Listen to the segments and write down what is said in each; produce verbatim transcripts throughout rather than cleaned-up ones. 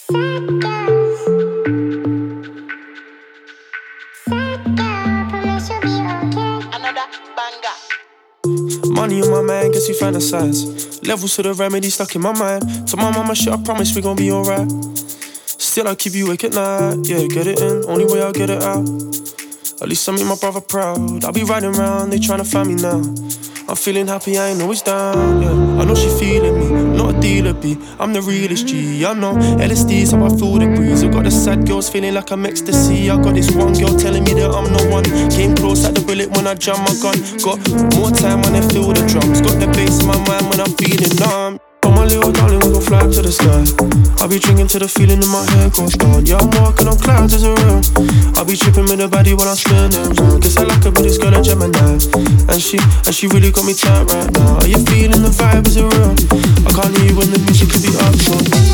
Money on my mind, guess we fantasize. Levels to the remedy stuck in my mind. To my mama shit, I promise we gon' be alright. Still I keep you awake at night. Yeah, get it in, only way I'll get it out. At least I make my brother proud. I'll be riding around, they tryna find me now. I'm feeling happy, I ain't always down, yeah. I know she feeling me, not a dealer B. I'm the realest G, I know L S D's how I feel the breeze. I got the sad girls feeling like I'm ecstasy. I got this one girl telling me that I'm no one. Came close at the bullet when I jam my gun. Got more time when I feel the drums. Got the bass in my mind when I'm feeling numb. Oh my little darling, we gon' fly up to the sky. I'll be drinking till the feeling in my head goes down. Yeah, I'm walking on clouds as a real. I'll be tripping with the body while I'm spinning. Guess I like her, but this girl a Gemini. And she, and she really got me tight right now. Are you feeling the vibe, is it real? I can't leave when the music could be up, so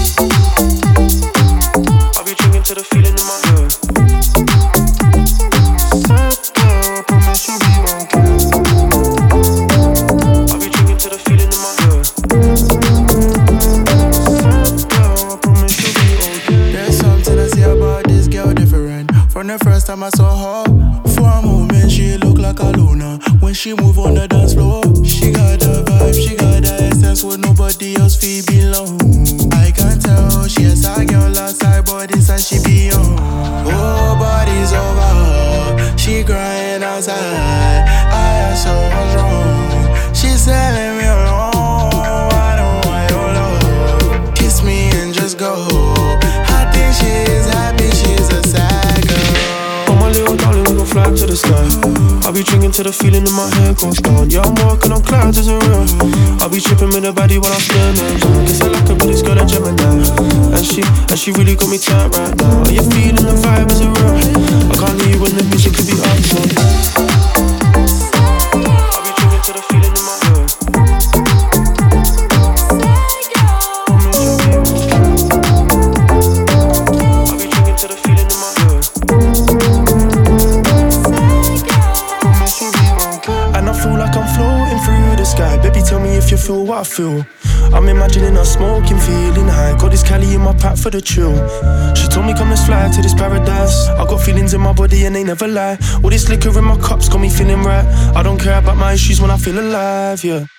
I'll be drinking till the feeling in my head. I promise you'll be okay. I'll be drinking till the feeling in my head. From the first time I saw her, for a moment she looked like a Luna. When she move on the dance floor, she got the vibe, she got the essence with nobody else feel belong. I can tell she has a girl outside, but inside she be on. Oh, body's over, she crying outside. I asked her what's wrong, she's telling me alone. I don't want your love, kiss me and just go. I think she's happy, she's a sad girl. Little darling, we gon' fly up to the sky. I'll be drinking till the feeling in my head goes down. Yeah, I'm walking on clouds, is it real? I'll be tripping with the body while I'm spinning. Guess I like her, but this girl a Gemini. And she, and she really got me tight right now. Are you feeling the vibe, is it real? I can't leave when the music could be up, so I'll be drinking till the feeling in my head. I'll be drinking till the feeling in my head. And I feel like I'm floating through the sky. Baby, tell me if you feel what I feel. I'm imagining us smoking, feeling high. Got this Cali in my pack for the chill. She told me come let's fly to this paradise. I got feelings in my body and they never lie. All this liquor in my cups got me feeling right. I don't care about my issues when I feel alive, yeah.